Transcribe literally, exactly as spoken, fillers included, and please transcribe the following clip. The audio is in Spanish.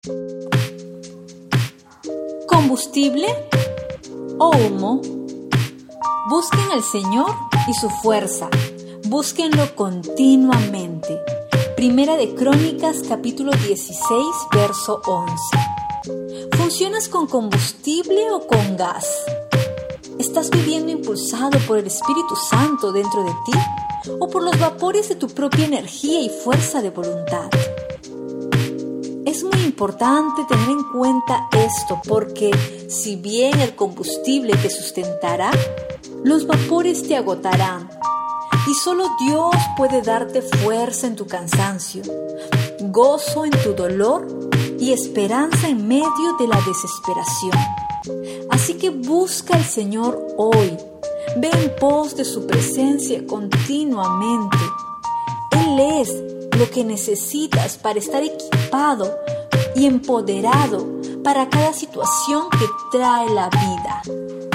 ¿Combustible o humo? Busquen al Señor y su fuerza. Búsquenlo continuamente. Primera de Crónicas, capítulo dieciséis, verso once. ¿Funcionas con combustible o con gas? ¿Estás viviendo impulsado por el Espíritu Santo dentro de ti o por los vapores de tu propia energía y fuerza de voluntad? Es muy importante tener en cuenta esto porque si bien el combustible te sustentará, los vapores te agotarán y solo Dios puede darte fuerza en tu cansancio, gozo en tu dolor y esperanza en medio de la desesperación. Así que busca al Señor hoy, ve en pos de su presencia continuamente. Él es lo que necesitas para estar equipado y empoderado para cada situación que trae la vida.